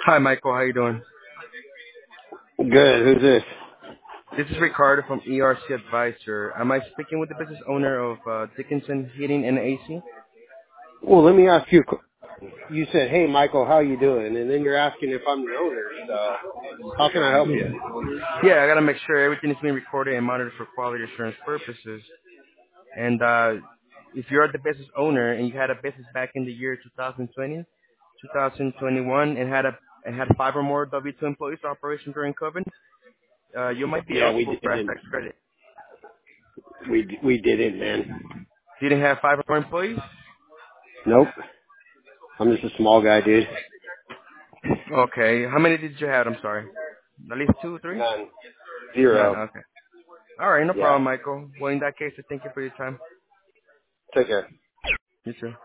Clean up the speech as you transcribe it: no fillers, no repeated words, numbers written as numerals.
Hi, Michael. How you doing? Good. Who's this? This is Ricardo from ERC Advisor. Am I speaking with the business owner of Dickinson Heating and AC? Well, let me ask you. You said, "Hey, Michael, how you doing?" And then you're asking if I'm the owner. So, how can I help you? Yeah, I gotta make sure everything is being recorded and monitored for quality assurance purposes. And if you're the business owner and you had a business back in the year 2020, 2021, and had five or more W-2 employees operation during COVID, you might be Yeah, we eligible for a didn't. tax credit. We didn't, man. You didn't have five or more employees? Nope. I'm just a small guy, dude. Okay. How many did you have? I'm sorry. At least two, three? None. None. Zero. Okay. All right. No Yeah. problem, Michael. Well, in that case, I thank you for your time. Take care. You too.